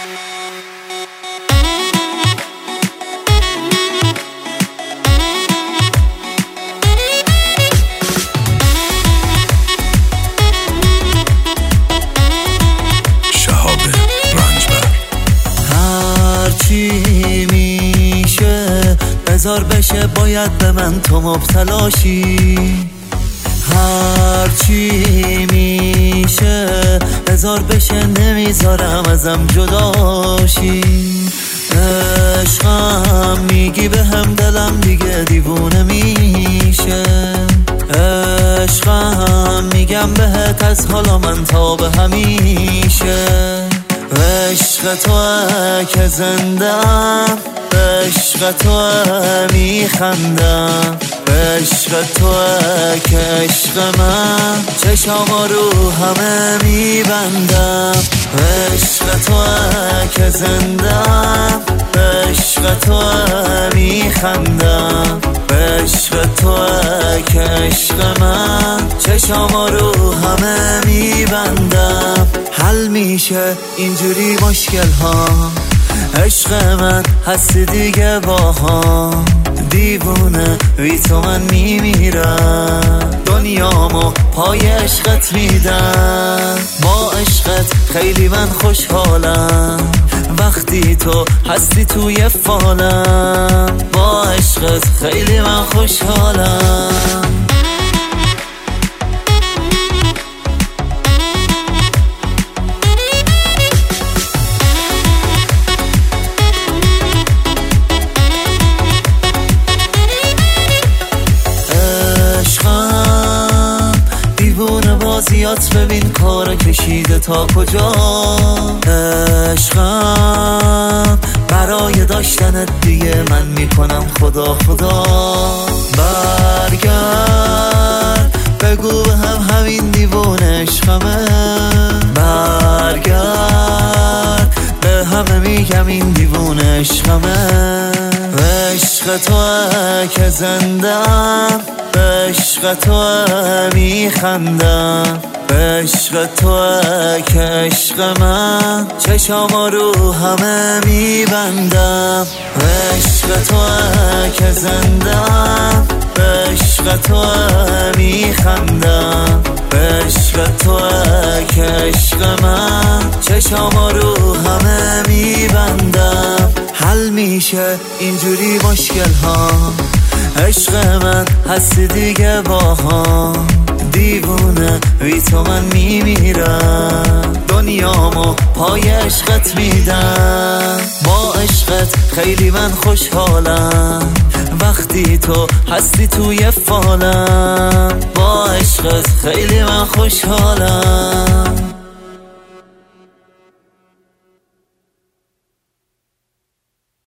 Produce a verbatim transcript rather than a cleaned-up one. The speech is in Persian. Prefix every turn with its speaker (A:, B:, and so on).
A: بذار بشه باید به من تو مبتلاشی، هر چی میشه بذار بشه نمیذارم ازم جداشی. عشقم میگی به هم دلم دیگه دیوونه میشه، عشقم میگم بهت از حالا من تا به همیشه. عشق توه که زندم، عشق توه میخندم، عشق توه که عشق من چشام رو همه میبندم. عشق توه که زندم، عشق توه میخندم، عشق توه که عشق من چشام رو همه میبندم. حل میشه اینجوری مشکل ها، عشق من هستی دیگه با هم، دیوونه بی تو من میمیرم، دنیامو پای عشقت میدم. با عشقت خیلی من خوشحالم، وقتی تو هستی توی فالم. با عشقت خیلی من خوشحالم. بازیات ببین کار کشیده تا کجا. عشقم برای داشتنت دیگه من میکنم خدا خدا. برگرد بگو به هم همین دیوونه عشقمه، برگرد به همه میگم این دیوونه عشقمه. عشق توه که زندم، عشق توه میخندم، عشق توه که عشق من چشام رو همه میبندم. عشق توه که زندم، عشق توه میخندم، عشق توه که عشق من چشام رو همه میبندم. حل میشه اینجوری مشکل ها، عشق من هستی دیگه با هم، دیوونه بی تو من میمیرم، دنیامو پای عشقت میدم. با عشقت خیلی من خوشحالم، وقتی تو هستی توی فالم. با عشقت خیلی من خوشحالم.